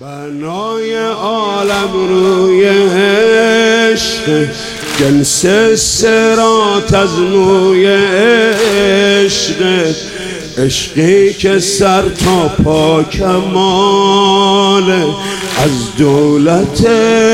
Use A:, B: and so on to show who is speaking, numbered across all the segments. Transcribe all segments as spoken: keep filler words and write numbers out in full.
A: بنای عالم روی عشق، جنس صراط از موی عشق، عشقی که سر تا پا کماله، از دولت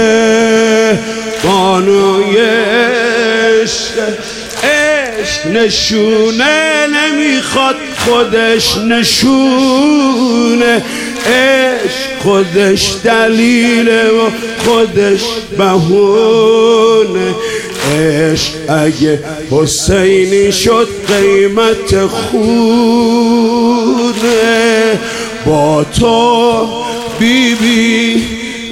A: بانوی عشق. عشق نشونه نمیخواد خودش نشونه، عشق خودش دلیله و خودش بهونه. عشق اگه حسینی شد قیمت خونه، با تو بی بی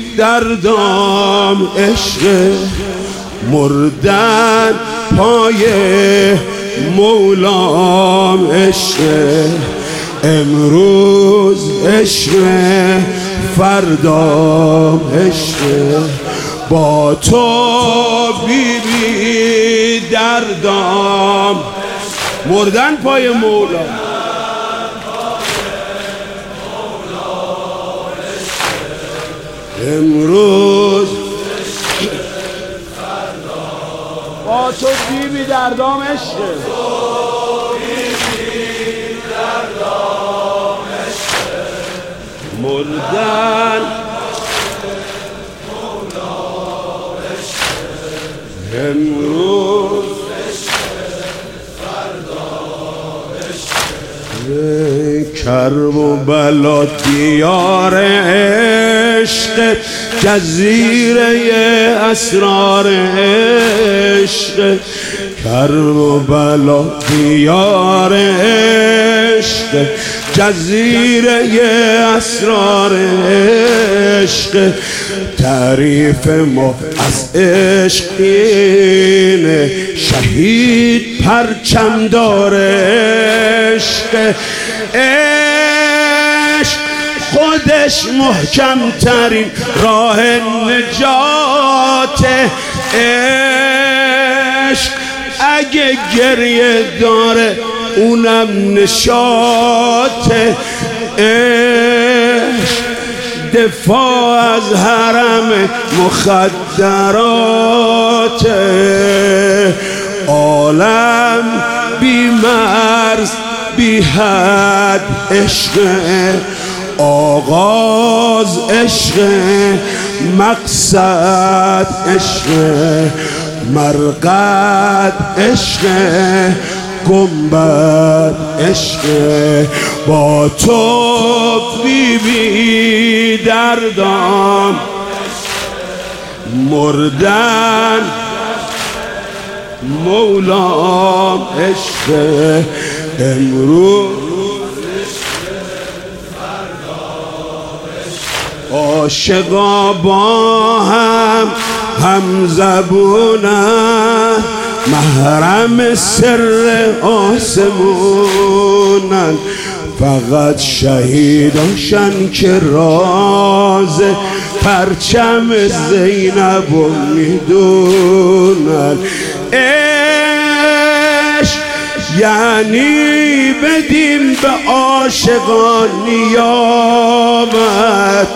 A: دردام عشق، مردن پای مولام عشق. امروز عشق فردام عشق، با تو بی بی دردام، مردن پای مولام. امروز با تو بی بی دردام عشق، مردن امروز کرب و بلا دیار عشق، جزیره اسرار عشق. کرب و بلا دیار عشق، جزیره اسرار عشق. تعریف ما از عشق اینه، شهید پرچم داره عشق. عشق خودش محکم ترین راه نجات. عشق اگه گریه داره اونم نشاط. عشق دفاع از حرم مخدرات. عالم بی مرز بی حد عشق، آغاز عشق، مقصد عشق، مرقد عشق، گنبد عشق. با تو بی بی دردام، مردن مولام عشق. امروز عاشقا با هم هم زبونن، محرم سر آسمونن. فقط شهیداشن که راز پرچم زینب و میدونن. عشق یعنی بدیم به عاشقان نیامد.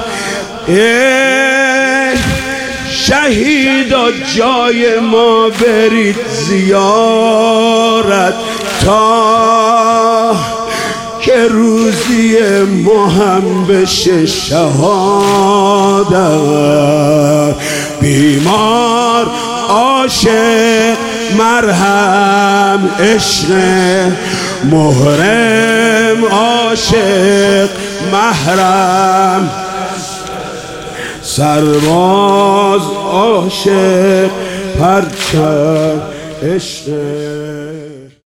A: شهیدا جای ما برید زیارت، تا که روزی ما هم بشه شهادت. بیمار عاشق مرهم عشق، محرم عاشق محرم. سرباز عاشق پرچم عشق.